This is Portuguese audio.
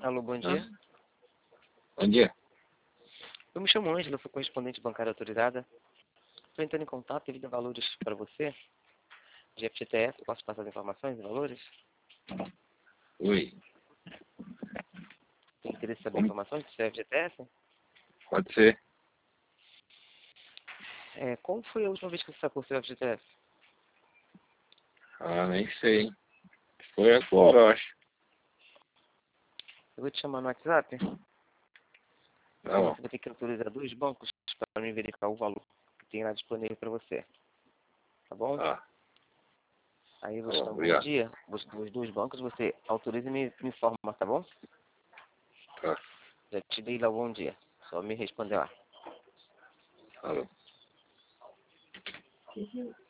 Alô, bom Ah, dia. bom dia. Eu me chamo Ângela, sou correspondente bancária autorizada. Estou entrando em contato devido a valores para você, de FGTS. Posso passar as informações e valores? Oi. Tem interesse em saber Como informações do FGTS? pode ser? Qual foi a última vez que você sacou seu FGTS? Ah, nem sei. Foi agora, eu acho. Eu vou te chamar no WhatsApp. Tá Aí bom. você vai ter que autorizar 2 bancos para me verificar o valor que tem lá disponível para você. Tá bom? Tá, Aí eu tá vou te bom, dar um bom obrigado. dia. Os 2 bancos, você autoriza e me informa, tá bom? Tá, Já te dei lá o bom dia. Só me responder lá. tá bom.